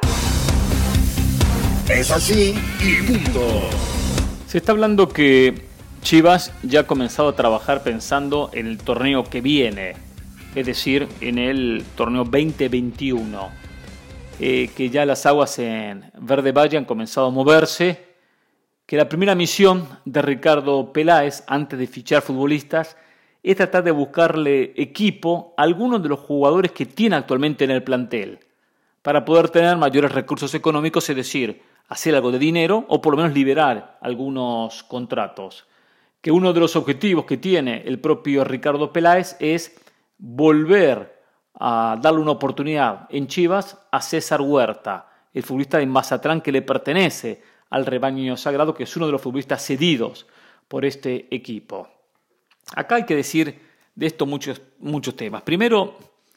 Es así, y punto. Se está hablando que Chivas ya ha comenzado a trabajar pensando en el torneo que viene, es decir, en el torneo 2021, que ya las aguas en Verde Valle han comenzado a moverse, que la primera misión de Ricardo Peláez antes de fichar futbolistas es tratar de buscarle equipo a algunos de los jugadores que tiene actualmente en el plantel, para poder tener mayores recursos económicos, es decir, hacer algo de dinero o por lo menos liberar algunos contratos. Que uno de los objetivos que tiene el propio Ricardo Peláez es volver a darle una oportunidad en Chivas a César Huerta, el futbolista de Mazatlán que le pertenece al rebaño sagrado, que es uno de los futbolistas cedidos por este equipo. Acá hay que decir de esto muchos temas. Primero,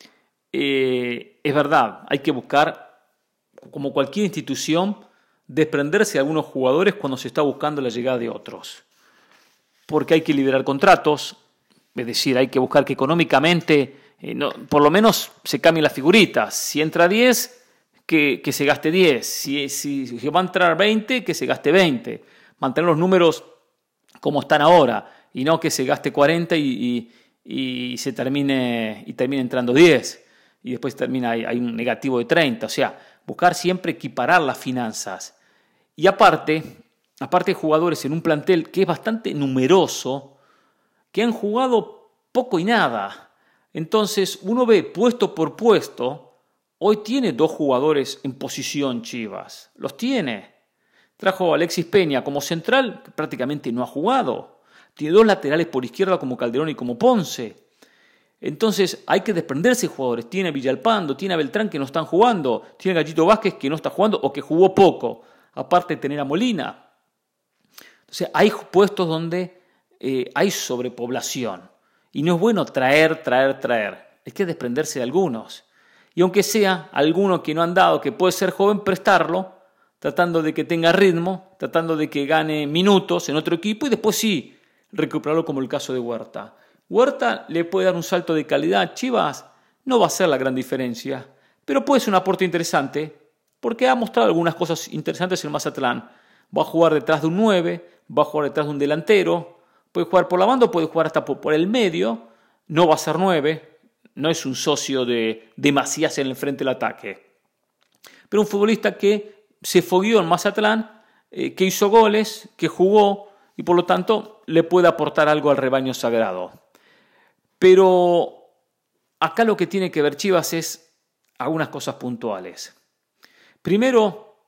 es verdad, hay que buscar, como cualquier institución, desprenderse de algunos jugadores cuando se está buscando la llegada de otros. Porque hay que liberar contratos, es decir, hay que buscar que económicamente por lo menos se cambien las figuritas. Si entra 10, que se gaste 10. Si va a entrar 20, que se gaste 20. Mantener los números como están ahora y no que se gaste 40 y se termine entrando 10 y después hay un negativo de 30. O sea, buscar siempre equiparar las finanzas. Y aparte hay jugadores en un plantel que es bastante numeroso, que han jugado poco y nada. Entonces, uno ve puesto por puesto, hoy tiene 2 jugadores en posición Chivas. Los tiene. Trajo a Alexis Peña como central, que prácticamente no ha jugado. Tiene 2 laterales por izquierda como Calderón y como Ponce. Entonces, hay que desprenderse de jugadores. Tiene a Villalpando, tiene a Beltrán que no están jugando, tiene a Gallito Vázquez que no está jugando o que jugó poco. Aparte de tener a Molina. Entonces hay puestos donde hay sobrepoblación y no es bueno traer. Hay que desprenderse de algunos. Y aunque sea alguno que no han dado, que puede ser joven, prestarlo, tratando de que tenga ritmo, tratando de que gane minutos en otro equipo y después sí, recuperarlo como el caso de Huerta. Huerta le puede dar un salto de calidad. Chivas no va a ser la gran diferencia, pero puede ser un aporte interesante porque ha mostrado algunas cosas interesantes en Mazatlán. Va a jugar detrás de un 9, va a jugar detrás de un delantero, puede jugar por la banda, puede jugar hasta por el medio, no va a ser 9, no es un socio de Macías en el frente del ataque. Pero un futbolista que se fogueó en Mazatlán, que hizo goles, que jugó y por lo tanto le puede aportar algo al rebaño sagrado. Pero acá lo que tiene que ver Chivas es algunas cosas puntuales. Primero,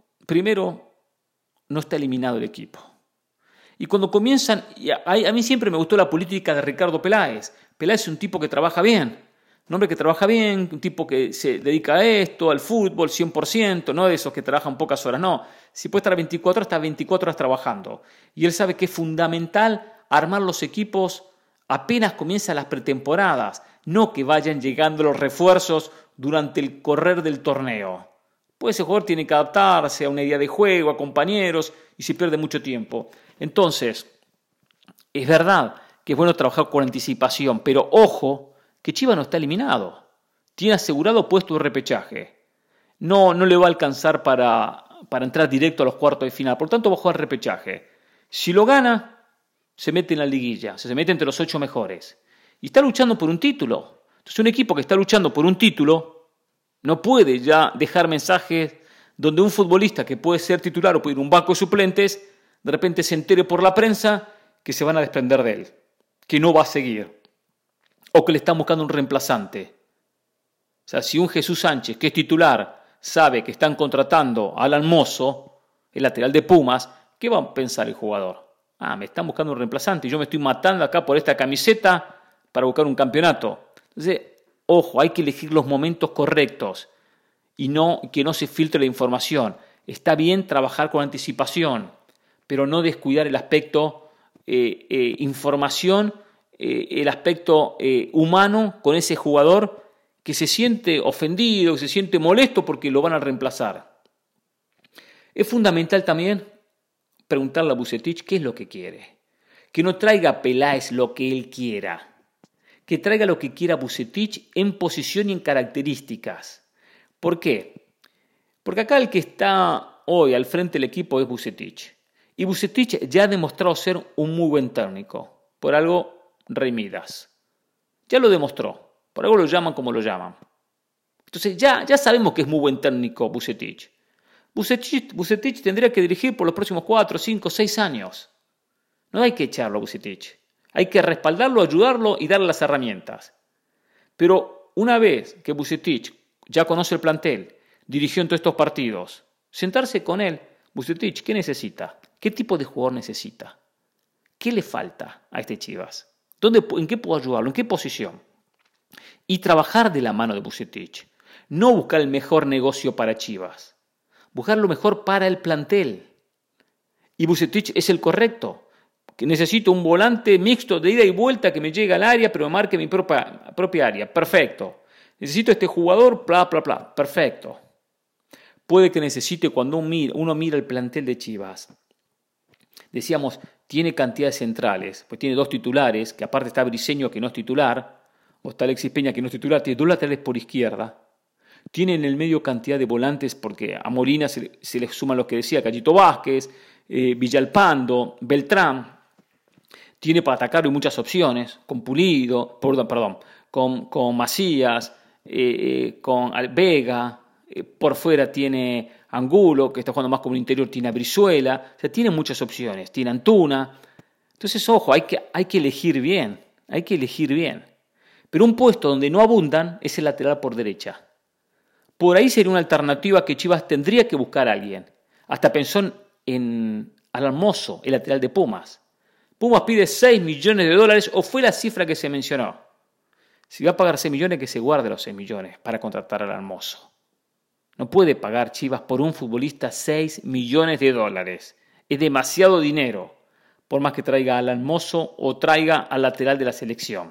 no está eliminado el equipo. Y cuando comienzan, a mí siempre me gustó la política de Ricardo Peláez. Peláez es un tipo que trabaja bien. Un hombre que trabaja bien, un tipo que se dedica a esto, al fútbol, 100%, no de esos que trabajan pocas horas, no. Si puede estar 24 horas, está 24 horas trabajando. Y él sabe que es fundamental armar los equipos apenas comienzan las pretemporadas, no que vayan llegando los refuerzos durante el correr del torneo. Pues ese jugador tiene que adaptarse a una idea de juego, a compañeros, y se pierde mucho tiempo. Entonces, es verdad que es bueno trabajar con anticipación, pero ojo, que Chivas no está eliminado. Tiene asegurado puesto de repechaje. No le va a alcanzar para entrar directo a los cuartos de final. Por tanto, va a jugar repechaje. Si lo gana, se mete en la liguilla. Se mete entre los 8 mejores. Y está luchando por un título. Entonces, un equipo que está luchando por un título no puede ya dejar mensajes donde un futbolista que puede ser titular o puede ir a un banco de suplentes, de repente se entere por la prensa que se van a desprender de él, que no va a seguir, o que le están buscando un reemplazante. O sea, si un Jesús Sánchez, que es titular, sabe que están contratando a Alan Mozo, el lateral de Pumas, ¿qué va a pensar el jugador? Me están buscando un reemplazante y yo me estoy matando acá por esta camiseta para buscar un campeonato. Entonces, ojo, hay que elegir los momentos correctos y que no se filtre la información. Está bien trabajar con anticipación, pero no descuidar el aspecto información, el aspecto humano con ese jugador que se siente ofendido, que se siente molesto porque lo van a reemplazar. Es fundamental también preguntarle a Vucetich qué es lo que quiere. Que no traiga a Peláez lo que él quiera. Que traiga lo que quiera Vucetich en posición y en características. ¿Por qué? Porque acá el que está hoy al frente del equipo es Vucetich. Y Vucetich ya ha demostrado ser un muy buen técnico. Por algo, Rey Midas. Ya lo demostró. Por algo lo llaman como lo llaman. Entonces ya sabemos que es muy buen técnico Vucetich. Vucetich tendría que dirigir por los próximos 4, 5, 6 años. No hay que echarlo a Vucetich. Hay que respaldarlo, ayudarlo y darle las herramientas. Pero una vez que Vucetich ya conoce el plantel, dirigió en todos estos partidos, sentarse con él, Vucetich, ¿qué necesita? ¿Qué tipo de jugador necesita? ¿Qué le falta a este Chivas? ¿En qué puedo ayudarlo? ¿En qué posición? Y trabajar de la mano de Vucetich. No buscar el mejor negocio para Chivas. Buscar lo mejor para el plantel. Y Vucetich es el correcto. Que necesito un volante mixto de ida y vuelta que me llegue al área, pero me marque mi propia área. Perfecto. Necesito este jugador, bla, bla, bla. Perfecto. Puede que necesite cuando uno mira el plantel de Chivas. Decíamos, tiene cantidad de centrales, pues tiene 2 titulares, que aparte está Briseño que no es titular, o está Alexis Peña que no es titular, tiene 2 laterales por izquierda. Tiene en el medio cantidad de volantes porque a Molina se le suman los que decía, Cachito Vázquez, Villalpando, Beltrán. Tiene para atacar muchas opciones, con Pulido, con Macías, con Vega, por fuera tiene Angulo, que está jugando más como un interior, tiene a Brizuela, o sea, tiene muchas opciones, tiene Antuna. Entonces, ojo, hay que elegir bien, Pero un puesto donde no abundan es el lateral por derecha. Por ahí sería una alternativa que Chivas tendría que buscar a alguien. Hasta pensó en Alan Mozo, el lateral de Pumas. Pumas pide $6 millones o fue la cifra que se mencionó. Si va a pagar 6 millones, que se guarde los 6 millones para contratar al Mozo. No puede pagar Chivas por un futbolista $6 millones. Es demasiado dinero, por más que traiga a Alan Mozo o traiga al lateral de la selección.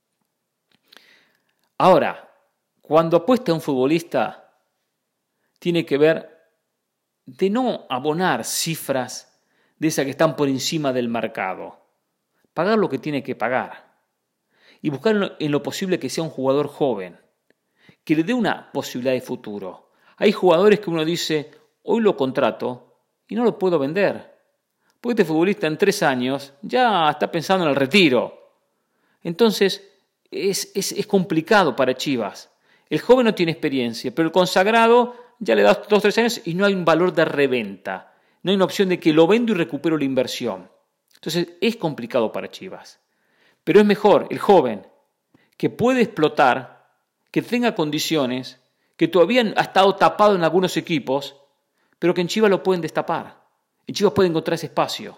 Ahora, cuando apuesta a un futbolista, tiene que ver de no abonar cifras de esas que están por encima del mercado. Pagar lo que tiene que pagar. Y buscar en lo posible que sea un jugador joven, que le dé una posibilidad de futuro. Hay jugadores que uno dice, hoy lo contrato y no lo puedo vender. Porque este futbolista en 3 años ya está pensando en el retiro. Entonces es complicado para Chivas. El joven no tiene experiencia, pero el consagrado ya le da 2 o 3 años y no hay un valor de reventa. No hay una opción de que lo vendo y recupero la inversión. Entonces es complicado para Chivas. Pero es mejor el joven que puede explotar, que tenga condiciones, que todavía ha estado tapado en algunos equipos, pero que en Chivas lo pueden destapar. En Chivas puede encontrar ese espacio.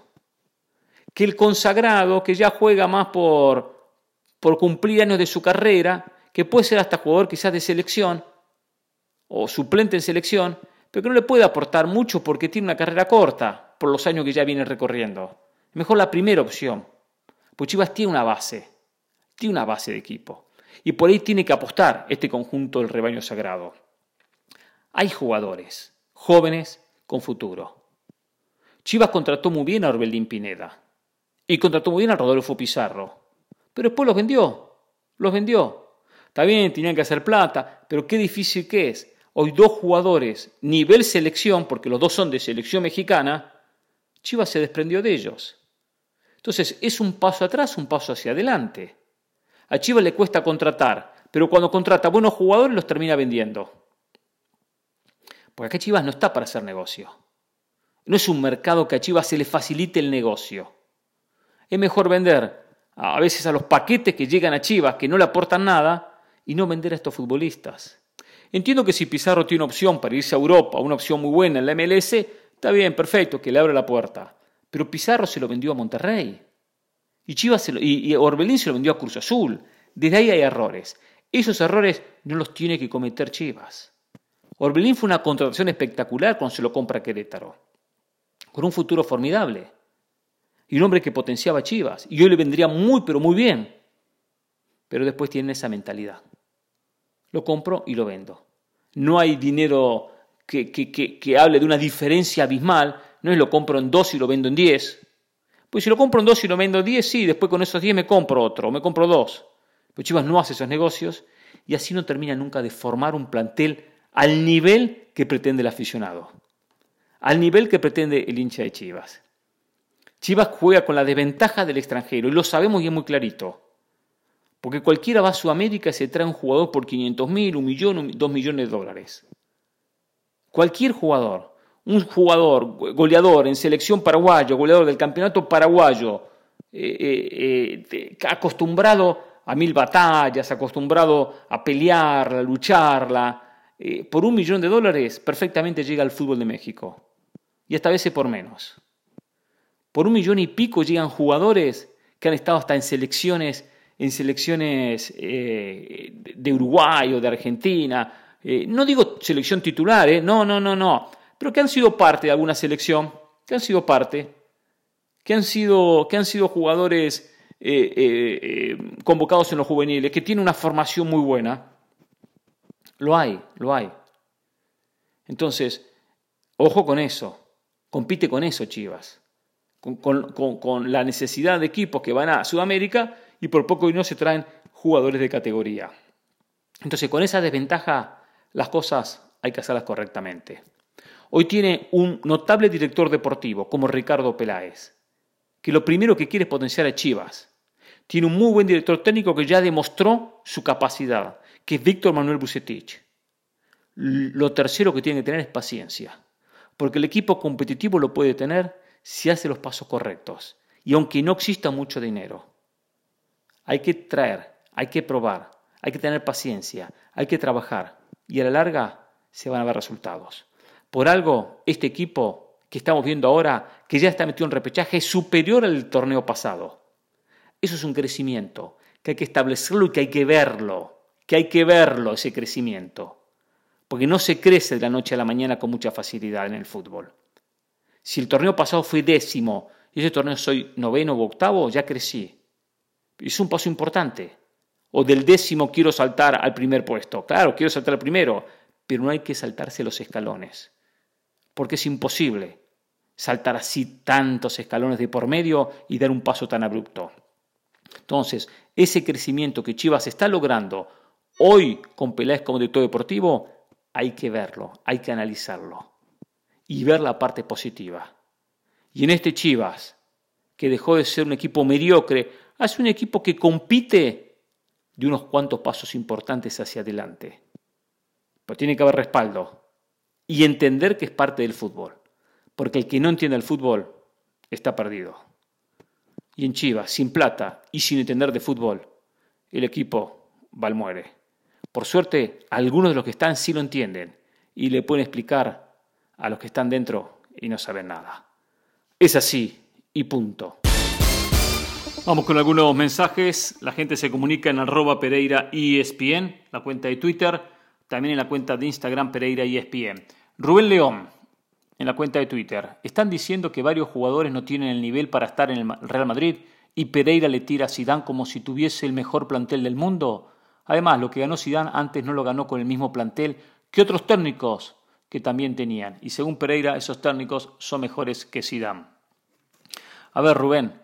Que el consagrado, que ya juega más por cumplir años de su carrera, que puede ser hasta jugador quizás de selección o suplente en selección, pero que no le puede aportar mucho porque tiene una carrera corta por los años que ya viene recorriendo. Mejor la primera opción, pues Chivas tiene una base de equipo. Y por ahí tiene que apostar este conjunto del rebaño sagrado. Hay jugadores jóvenes con futuro. Chivas contrató muy bien a Orbelín Pineda y contrató muy bien a Rodolfo Pizarro, pero después los vendió. Está bien, tenían que hacer plata, pero qué difícil que es. Hoy 2 jugadores nivel selección, porque los 2 son de selección mexicana, Chivas se desprendió de ellos. Entonces es un paso atrás, un paso hacia adelante. A Chivas le cuesta contratar, pero cuando contrata buenos jugadores los termina vendiendo. Porque acá Chivas no está para hacer negocio. No es un mercado que a Chivas se le facilite el negocio. Es mejor vender a veces a los paquetes que llegan a Chivas, que no le aportan nada, y no vender a estos futbolistas. Entiendo que si Pizarro tiene opción para irse a Europa, una opción muy buena en la MLS, está bien, perfecto, que le abre la puerta. Pero Pizarro se lo vendió a Monterrey. Y Orbelín se lo vendió a Cruz Azul. Desde ahí hay errores. Esos errores no los tiene que cometer Chivas. Orbelín fue una contratación espectacular cuando se lo compra Querétaro. Con un futuro formidable. Y un hombre que potenciaba a Chivas. Y hoy le vendría muy, pero muy bien. Pero después tienen esa mentalidad. Lo compro y lo vendo. No hay dinero que hable de una diferencia abismal. No es lo compro en 2 y lo vendo en 10. Pues si lo compro en 2 y lo vendo en 10, sí, después con esos 10 me compro otro, o me compro 2. Pero Chivas no hace esos negocios y así no termina nunca de formar un plantel al nivel que pretende el aficionado. Al nivel que pretende el hincha de Chivas. Chivas juega con la desventaja del extranjero y lo sabemos y es muy clarito. Porque cualquiera va a Sudamérica y se trae un jugador por 500.000, 1 millón, 2 millones de dólares. Cualquier jugador, un jugador goleador en selección paraguayo, goleador del campeonato paraguayo, acostumbrado a 1000 batallas, acostumbrado a pelearla, a lucharla, por 1 millón de dólares perfectamente llega al fútbol de México. Y hasta a veces por menos. Por 1 millón y pico llegan jugadores que han estado hasta en selecciones de Uruguay o de Argentina. No digo selección titular, no. Pero que han sido parte de alguna selección, que han sido jugadores convocados en los juveniles, que tienen una formación muy buena. Lo hay. Entonces, ojo con eso. Compite con eso Chivas. Con la necesidad de equipos que van a Sudamérica y por poco y no se traen jugadores de categoría. Entonces, con esa desventaja, las cosas hay que hacerlas correctamente. Hoy tiene un notable director deportivo, como Ricardo Peláez, que lo primero que quiere es potenciar a Chivas. Tiene un muy buen director técnico que ya demostró su capacidad, que es Víctor Manuel Vucetich. Lo tercero que tiene que tener es paciencia, porque el equipo competitivo lo puede tener si hace los pasos correctos. Y aunque no exista mucho dinero, hay que traer, hay que probar, hay que tener paciencia, hay que trabajar y a la larga se van a ver resultados. Por algo, este equipo que estamos viendo ahora, que ya está metido en repechaje, es superior al torneo pasado. Eso es un crecimiento que hay que establecerlo y que hay que verlo ese crecimiento. Porque no se crece de la noche a la mañana con mucha facilidad en el fútbol. Si el torneo pasado fue 10º y ese torneo soy 9º o 8º, ya crecí. Es un paso importante. O del 10º quiero saltar al primer puesto. Claro, quiero saltar al primero, pero no hay que saltarse los escalones. Porque es imposible saltar así tantos escalones de por medio y dar un paso tan abrupto. Entonces, ese crecimiento que Chivas está logrando hoy con Peláez como director deportivo, hay que verlo, hay que analizarlo y ver la parte positiva. Y en este Chivas, que dejó de ser un equipo mediocre, hace un equipo que compite de unos cuantos pasos importantes hacia adelante. Pero tiene que haber respaldo y entender que es parte del fútbol. Porque el que no entiende el fútbol está perdido. Y en Chivas, sin plata y sin entender de fútbol, el equipo va al muere. Por suerte, algunos de los que están sí lo entienden y le pueden explicar a los que están dentro y no saben nada. Es así y punto. Vamos con algunos mensajes. La gente se comunica en @PereiraESPN, la cuenta de Twitter, también en la cuenta de Instagram PereiraESPN. Rubén León, en la cuenta de Twitter. Están diciendo que varios jugadores no tienen el nivel para estar en el Real Madrid y Pereira le tira a Zidane como si tuviese el mejor plantel del mundo. Además, lo que ganó Zidane antes no lo ganó con el mismo plantel que otros técnicos que también tenían. Y según Pereira, esos técnicos son mejores que Zidane. A ver, Rubén,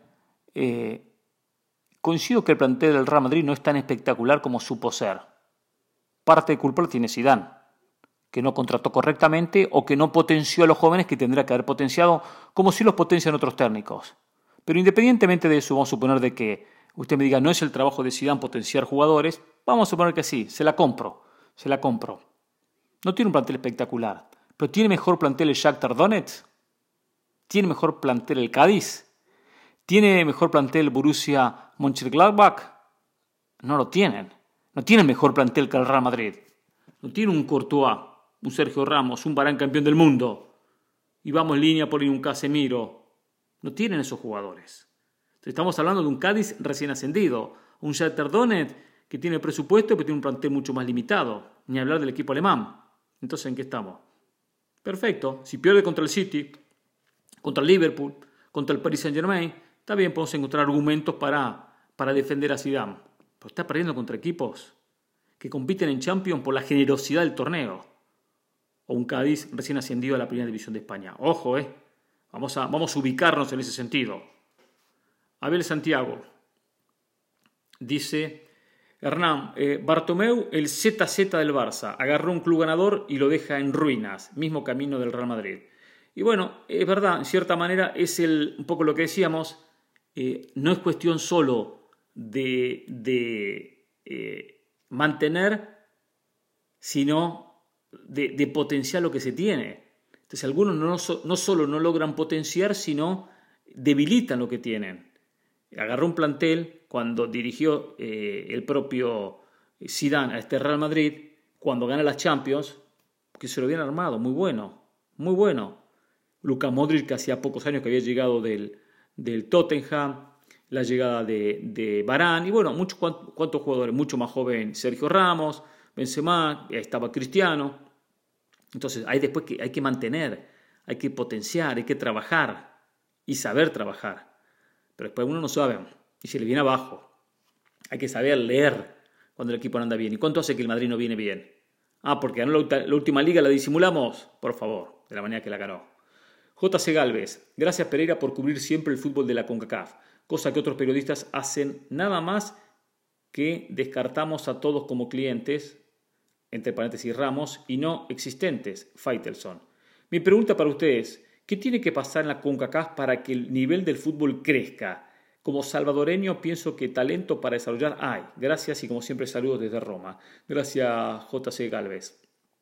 coincido que el plantel del Real Madrid no es tan espectacular como supo ser. Parte de culpa lo tiene Zidane, que no contrató correctamente o que no potenció a los jóvenes que tendría que haber potenciado, como si los potencian otros técnicos. Pero independientemente de eso, vamos a suponer de que usted me diga no es el trabajo de Zidane potenciar jugadores, vamos a suponer que sí, se la compro. No tiene un plantel espectacular, pero ¿tiene mejor plantel el Shakhtar Donetsk? ¿Tiene mejor plantel el Cádiz? ¿Tiene mejor plantel el Borussia Mönchengladbach? No lo tienen. No tienen mejor plantel que el Real Madrid. No tiene un Courtois, un Sergio Ramos, un Varane campeón del mundo. Y vamos en línea por un Casemiro. No tienen esos jugadores. Estamos hablando de un Cádiz recién ascendido. Un Shakhtar Donetsk que tiene presupuesto pero tiene un plantel mucho más limitado. Ni hablar del equipo alemán. Entonces, ¿en qué estamos? Perfecto. Si pierde contra el City, contra el Liverpool, contra el Paris Saint-Germain, está bien, podemos encontrar argumentos para defender a Zidane. Pero está perdiendo contra equipos que compiten en Champions por la generosidad del torneo. O un Cádiz recién ascendido a la Primera División de España. Ojo, vamos a ubicarnos en ese sentido. Abel Santiago dice: Hernán, Bartomeu, el ZZ del Barça, agarró un club ganador y lo deja en ruinas, mismo camino del Real Madrid. Y bueno, es verdad, en cierta manera es un poco lo que decíamos, no es cuestión solo de mantener, sino de potenciar lo que se tiene. Entonces algunos no solo no logran potenciar, sino debilitan lo que tienen. Agarró un plantel cuando dirigió el propio Zidane a este Real Madrid, cuando gana las Champions, que se lo habían armado, muy bueno. Luka Modric, que hacía pocos años que había llegado del Tottenham, la llegada de Varane, y bueno, cuántos jugadores, mucho más joven Sergio Ramos, Benzema, estaba Cristiano. Entonces después que hay que mantener, hay que potenciar, hay que trabajar y saber trabajar. Pero después uno no sabe y se le viene abajo. Hay que saber leer cuando el equipo no anda bien. ¿Y cuánto hace que el Madrid no viene bien? Porque ganó la última liga, la disimulamos. Por favor, de la manera que la ganó. J.C. Galvez, gracias Pereira por cubrir siempre el fútbol de la CONCACAF, cosa que otros periodistas hacen nada más que descartamos a todos como clientes, entre paréntesis Ramos, y no existentes, Faitelson. Mi pregunta para ustedes: ¿qué tiene que pasar en la CONCACAF para que el nivel del fútbol crezca? Como salvadoreño pienso que talento para desarrollar hay. Gracias y como siempre saludos desde Roma. Gracias J.C. Galvez.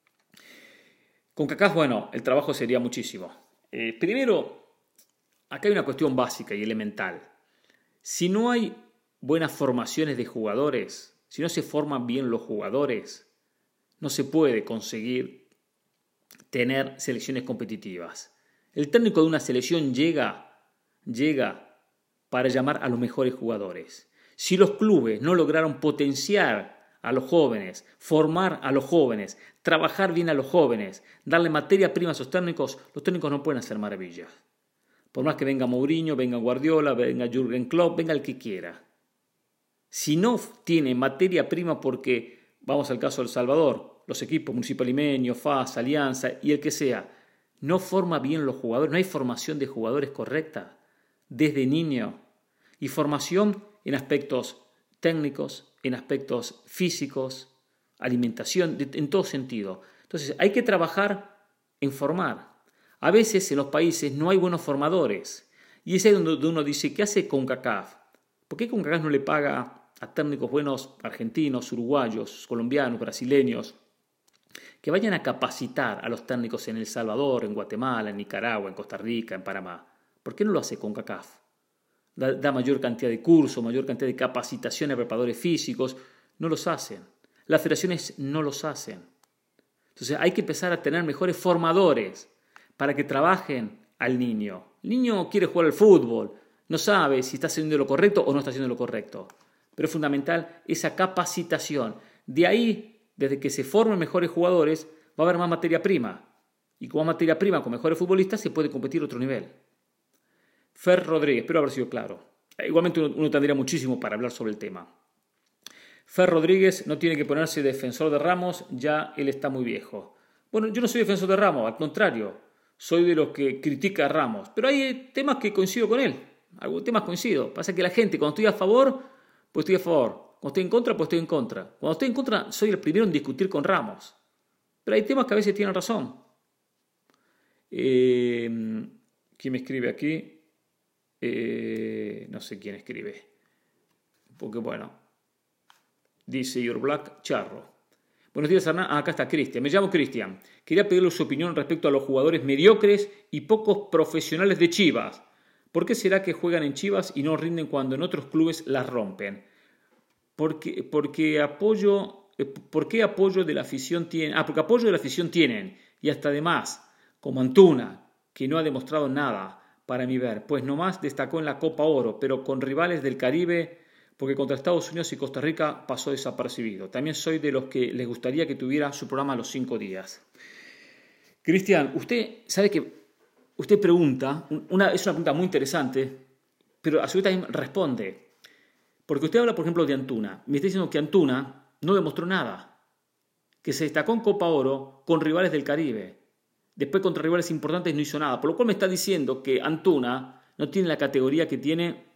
CONCACAF, bueno, el trabajo sería muchísimo. Primero, acá hay una cuestión básica y elemental. Si no hay buenas formaciones de jugadores, si no se forman bien los jugadores, no se puede conseguir tener selecciones competitivas. El técnico de una selección llega para llamar a los mejores jugadores. Si los clubes no lograron potenciar a los jóvenes, formar a los jóvenes, trabajar bien a los jóvenes, darle materia prima a esos técnicos, los técnicos no pueden hacer maravillas. Por más que venga Mourinho, venga Guardiola, venga Jürgen Klopp, venga el que quiera. Si no tiene materia prima porque, vamos al caso de El Salvador, los equipos Municipal Limeño, FAS, Alianza y el que sea, no forma bien los jugadores, no hay formación de jugadores correcta desde niño. Y formación en aspectos técnicos, en aspectos físicos, alimentación, en todo sentido. Entonces hay que trabajar en formar. A veces en los países no hay buenos formadores. Y es ahí donde uno dice, ¿qué hace CONCACAF? ¿Por qué CONCACAF no le paga a técnicos buenos argentinos, uruguayos, colombianos, brasileños, que vayan a capacitar a los técnicos en El Salvador, en Guatemala, en Nicaragua, en Costa Rica, en Panamá? ¿Por qué no lo hace CONCACAF? Da mayor cantidad de cursos, mayor cantidad de capacitación a preparadores físicos. No los hacen. Las federaciones no los hacen. Entonces hay que empezar a tener mejores formadores para que trabajen al niño. El niño quiere jugar al fútbol. No sabe si está haciendo lo correcto o no está haciendo lo correcto. Pero es fundamental esa capacitación. De ahí, desde que se formen mejores jugadores, va a haber más materia prima. Y con más materia prima, con mejores futbolistas, se puede competir a otro nivel. Fer Rodríguez, espero haber sido claro. Igualmente uno tendría muchísimo para hablar sobre el tema. Fer Rodríguez no tiene que ponerse defensor de Ramos, ya él está muy viejo. Bueno, yo no soy defensor de Ramos, al contrario, soy de los que critica a Ramos. Pero hay temas que coincido con él, algunos temas coincido. Pasa que la gente, cuando estoy a favor, pues estoy a favor. Cuando estoy en contra, pues estoy en contra. Cuando estoy en contra, soy el primero en discutir con Ramos. Pero hay temas que a veces tienen razón. ¿Quién me escribe aquí? No sé quién escribe. Porque bueno, dice Your Black Charro. Buenos días, Hernán. Acá está Cristian. Me llamo Cristian. Quería pedirle su opinión respecto a los jugadores mediocres y pocos profesionales de Chivas. ¿Por qué será que juegan en Chivas y no rinden cuando en otros clubes las rompen? Porque apoyo de la afición tienen. Porque apoyo de la afición tienen. Y hasta además, como Antuna, que no ha demostrado nada para mi ver, pues nomás destacó en la Copa Oro, pero con rivales del Caribe, porque contra Estados Unidos y Costa Rica pasó desapercibido. También soy de los que les gustaría que tuviera su programa a los 5 días. Cristian, usted sabe que usted pregunta, es una pregunta muy interesante, pero a su vez también responde. Porque usted habla, por ejemplo, de Antuna. Me está diciendo que Antuna no demostró nada, que se destacó en Copa Oro con rivales del Caribe. Después contra rivales importantes no hizo nada, por lo cual me está diciendo que Antuna no tiene la categoría que tiene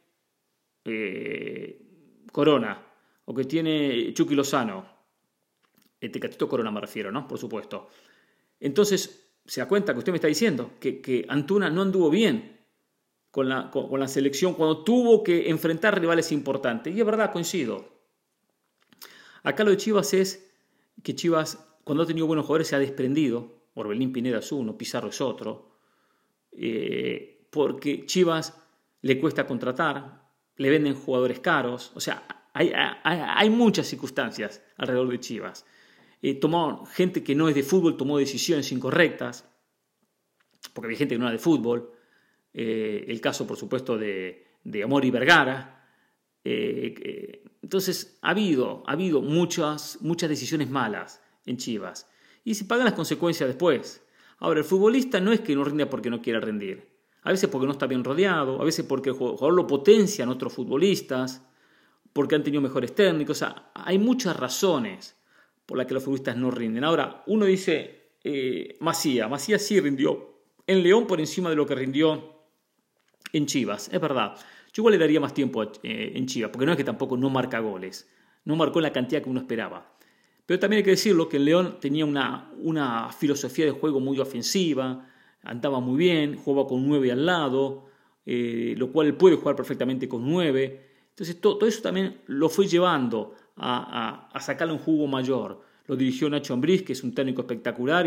Corona, o que tiene Chucky Lozano. Tecatito Corona me refiero, ¿no? Por supuesto. Entonces, se da cuenta que usted me está diciendo que Antuna no anduvo bien con la selección cuando tuvo que enfrentar rivales importantes. Y es verdad, coincido. Acá lo de Chivas es que Chivas, cuando ha tenido buenos jugadores, se ha desprendido. Orbelín Pineda es uno, Pizarro es otro. Porque Chivas le cuesta contratar, le venden jugadores caros. O sea, hay muchas circunstancias alrededor de Chivas. Tomó gente que no es de fútbol, tomó decisiones incorrectas, porque había gente que no era de fútbol. El caso, por supuesto, de Amori Vergara. Entonces, ha habido muchas decisiones malas en Chivas. Y se pagan las consecuencias después. Ahora, el futbolista no es que no rinda porque no quiera rendir. A veces porque no está bien rodeado, a veces porque el jugador lo potencian otros futbolistas, porque han tenido mejores técnicos. O sea, hay muchas razones por las que los futbolistas no rinden. Ahora, uno dice, Macías sí rindió en León por encima de lo que rindió en Chivas. Es verdad. Yo igual le daría más tiempo en Chivas, porque no es que tampoco no marca goles. No marcó la cantidad que uno esperaba. Pero también hay que decirlo que el León tenía una filosofía de juego muy ofensiva, andaba muy bien, jugaba con 9 al lado, lo cual él puede jugar perfectamente con 9. Entonces todo eso también lo fue llevando a sacarle un jugo mayor. Lo dirigió Nacho Ambriz, que es un técnico espectacular,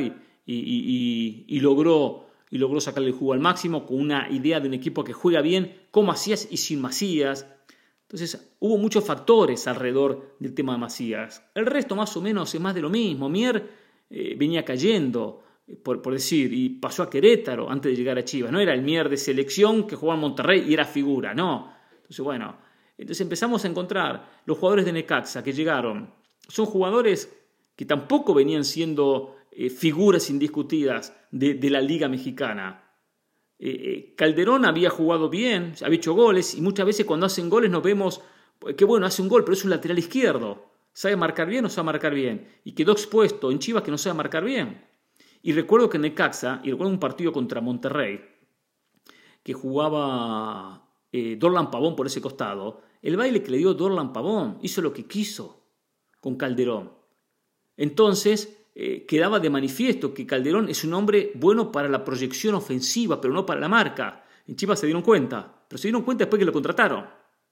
y logró sacarle el jugo al máximo con una idea de un equipo que juega bien con Macías y sin Macías. Entonces hubo muchos factores alrededor del tema de Macías. El resto más o menos es más de lo mismo. Mier venía cayendo, por decir, y pasó a Querétaro antes de llegar a Chivas. No era el Mier de selección que jugaba en Monterrey y era figura, no. Entonces empezamos a encontrar los jugadores de Necaxa que llegaron. Son jugadores que tampoco venían siendo figuras indiscutidas de la Liga Mexicana. Calderón había jugado bien, había hecho goles, y muchas veces cuando hacen goles nos vemos que bueno, hace un gol, pero es un lateral izquierdo. ¿Sabe marcar bien o no sabe marcar bien? Y quedó expuesto en Chivas que no sabe marcar bien. Y recuerdo que en Necaxa, y recuerdo un partido contra Monterrey, que jugaba Dorlan Pavón por ese costado, el baile que le dio Dorlan Pavón, hizo lo que quiso con Calderón. Entonces quedaba de manifiesto que Calderón es un hombre bueno para la proyección ofensiva, pero no para la marca. En Chivas se dieron cuenta, pero se dieron cuenta después que lo contrataron.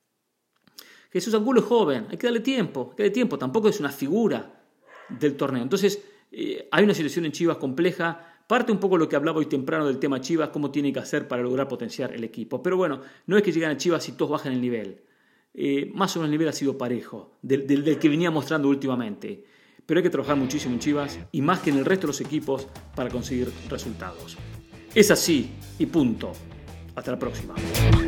Jesús Angulo es joven, hay que darle tiempo, tampoco es una figura del torneo. Entonces hay una situación en Chivas compleja, parte un poco lo que hablaba hoy temprano del tema Chivas, cómo tiene que hacer para lograr potenciar el equipo. Pero bueno, no es que lleguen a Chivas y todos bajan el nivel. Más o menos el nivel ha sido parejo, del que venía mostrando últimamente. Pero hay que trabajar muchísimo en Chivas y más que en el resto de los equipos para conseguir resultados. Es así y punto. Hasta la próxima.